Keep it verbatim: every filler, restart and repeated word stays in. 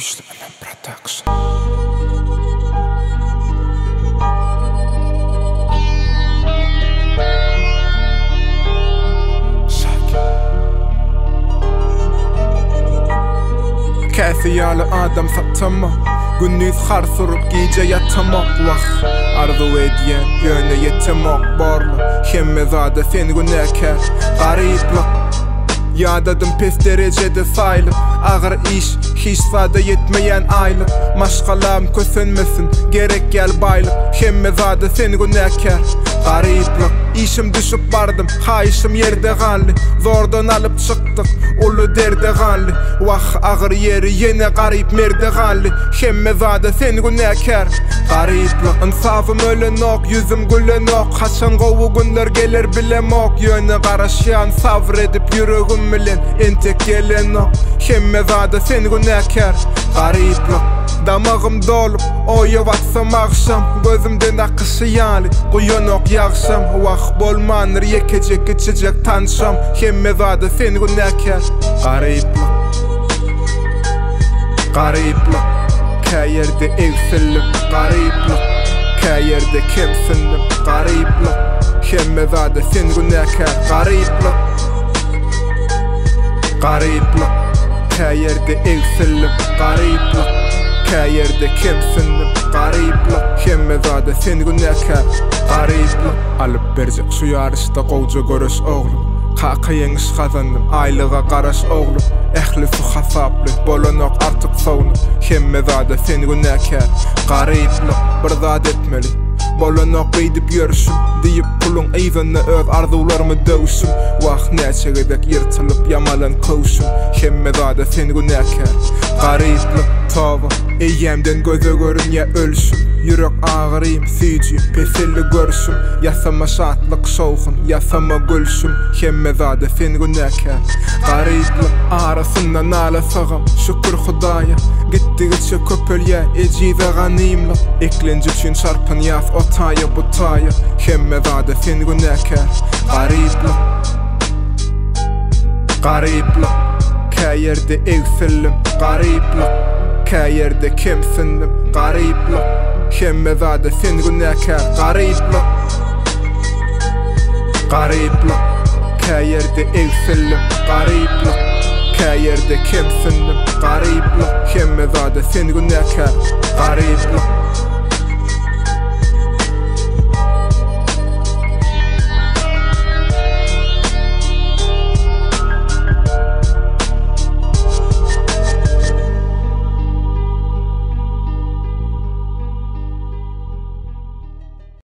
Güçlü Önem Production. Käsiyalı adam satama, gündüz har sorup gece yatamak vah. Arzu ediyen yöne yetemek barlı, hemmezade sen günekar, gariplik. Yadadım pes derecede saylık, ağır iş, hiç fayda yetmeyen aylık. Maşgalam kösünmesin, gerek gel baylık, hemmezade sen günekar, gariplik. İşim düşüp bardım, hayışım yerde galli. Zordan alıp çıktık, ulu derde galli. Vah ağır yeri yine garip merde galli. Hemmezade sen günekar, gariplik. İnsafım ölen ok, yüzüm gülen ok. Haçan govu günler gelir bilem ok. Yöne karışyan sabredip yüreğim bilen entek gelen ok. Hemmezade sen günekar, gariplik. Damağım dolup, oyu vatsam akşam. Gözümden akışı yani, kuyun ok yakşam. Vah bolmanır yekecek içecek tanışam. Hemmezade sen günekar, gariplik. Gariplik, kayerde evsilim, gariplik. Kayerde kimsindim, gariplik. Hemmezade sen günekar, gariplik. Gariplik, kayerde evsilim, gariplik. Kayerde kimsindim, gariplik. Hemmezade sen günekar, gariplik. Alıp bercek şu yarışta qovca görüş oğlum. Kakayın iş kazandım, aylığa qaraş oğlum. Ehlisi hasaplı, bolanok artık soğunu. Hemmezade sen günekar, gariplik. Bir zat etmeli, bolanok beydip yürüşüm. Deyip pulun eyzanna öz arzularımı dövüşüm. Vah neçe gedek yırtılıp yamalan kovuşum. Hemmezade sen günekar, gariplik. Tava, eyyemden göze görün ya ölüşüm. Yürek ağırıyım, siyci, peselli görüşüm. Yasama şatlık şoğun, yasama gülüşüm. Hemmezade sen günekar, gariplik. Arasından ala sağım, şükür Hudaya. Gittigiçe köpölye, ecize ganimlik. Eklenci için çarpın yaz, otaya butaya. Hemmezade sen günekar, gariplik. Gariplik, kayerde evsilim, gariplik. Kayerde kimsindim, gariplik. Hemmezade sen günekar, gariplik. Gariplik, kayerde evsilim, gariplik. Kayerde kimsindim, gariplik. Hemmezade sen günekar, gariplik.